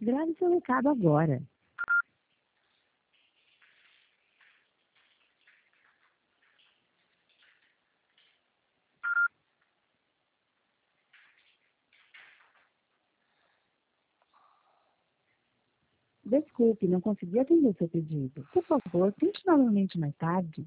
Grave seu recado agora. Desculpe, não consegui atender seu pedido. Por favor, tente novamente mais tarde.